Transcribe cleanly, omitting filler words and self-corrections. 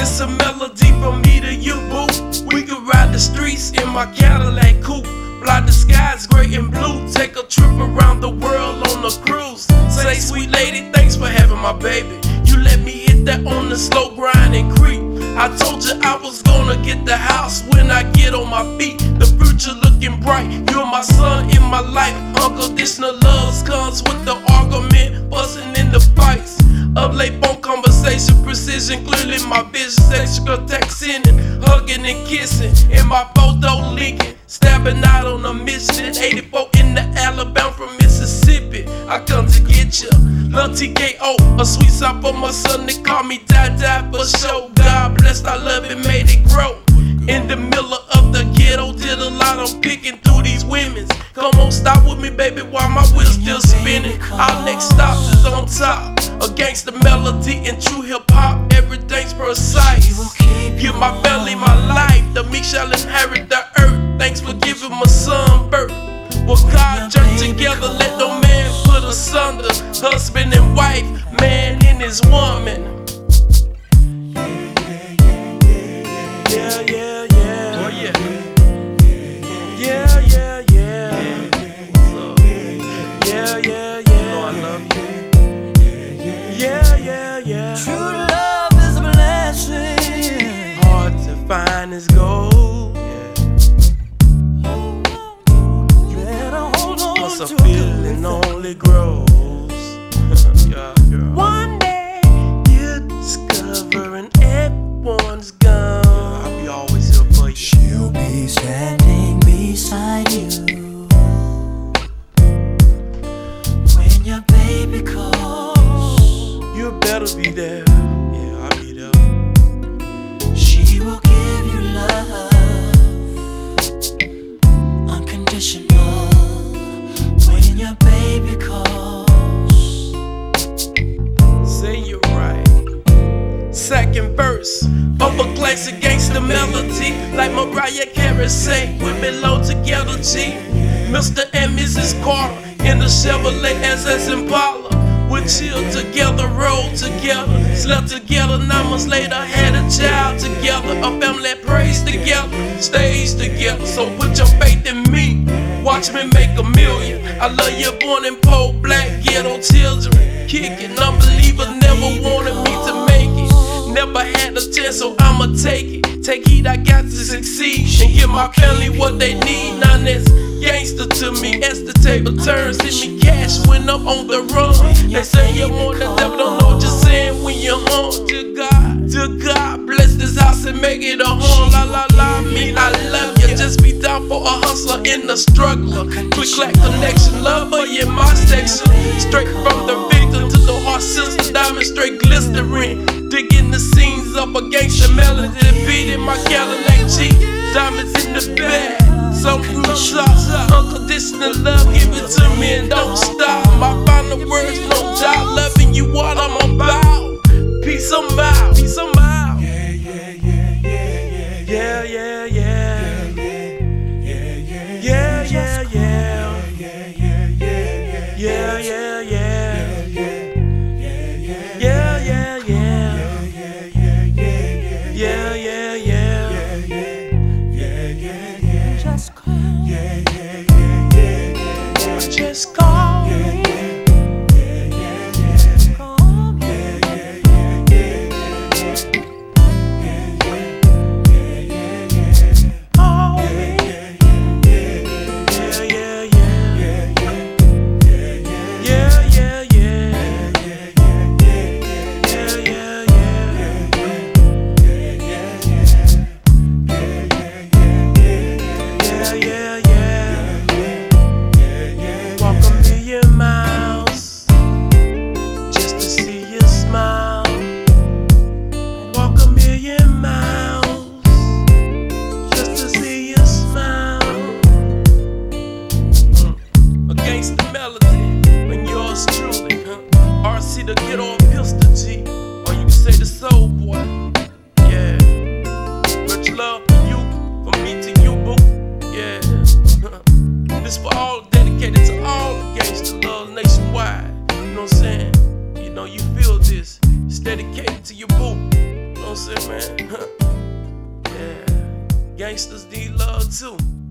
It's a melody from me to you, boo. We could ride the streets in my Cadillac coupe. Fly the skies gray and blue. Take a trip around the world on a cruise. Say, sweet lady, thanks for having my baby. You let me hit that on the slow grind and creep. I told you I was gonna get the house when I get on my feet. The future looking bright. You're my son in my life. Unconditional love comes with the argument, busting in the fights. Up late phone conversation, precision, clearly my vision. Sexual texting and hugging and kissing. In my photo leaking, stabbing out on a mission. 84 in the Alabama from Mississippi. I come to get you. Love TKO, a sweet side for my son. They call me Die for show. God blessed, I love it, made it grow. In the middle of the ghetto, did a lot of picking through these women's. Come on, stop with me, baby, while my wheels still spinning. Our next stop is on top. A gangsta melody and true hip hop, everything's precise. Give my family my life, the meek shall inherit the earth. Thanks for giving my son birth. Well, God journey together, let no man put asunder. Husband and wife, man and his woman. Yeah, yeah, yeah. Oh, yeah. Yeah, yeah, yeah. Yeah, yeah, yeah. Oh, I love you. Yeah, yeah, yeah. True love is a blessing. Hard to find is gold. Once a feeling only grows. Yeah, girl. One day you discover and everyone's gone. I'll be always here for you. She'll be standing beside you when your baby calls. You better be there. Yeah, I'll be there. She will give you love, unconditional, when your baby calls. Say you're right. Second verse of a classic gangster melody, like Mariah Carey say, we belong together, G. Mr. and Mrs. Carter in the Chevrolet SS Impala. We chilled together, rolled together, slept together. 9 months later, had a child together. A family that prays together, stays together. So put your faith in me, watch me make a million. I love you, born in poor black ghetto children. Kicking, unbelievers never wanted me to make it. Never had a chance, so I'ma take it. Take heat, I got to succeed and give my family what they need. Now that's gangster to me. As the table turns, send me cash when I'm on the run. They say you want the devil, don't know what you're saying when you're home. To God, bless this house and make it a home. La la la, me, I love you. Just be down for a hustler in the struggler. Quick clap connection, lover in my section. Straight from the victim to the heart sister, diamond straight glistering. Digging the scenes up against the melody, beating my Cadillac G. Diamonds in the bag. Something no shots, unconditional love, give it to me and don't stop. My final words, no doubt, loving you what I'm about. Peace of mind, peace of mind. Yeah, yeah, yeah, yeah, yeah, Yeah, yeah, yeah. yeah, yeah, Yeah, yeah, yeah. yeah, yeah, yeah, Yeah, yeah, yeah. yeah, Yeah, yeah, yeah. yeah, Yeah, yeah, yeah. just call. Just call me. Call me. what I'm saying, man? Yeah. Gangsters need love too.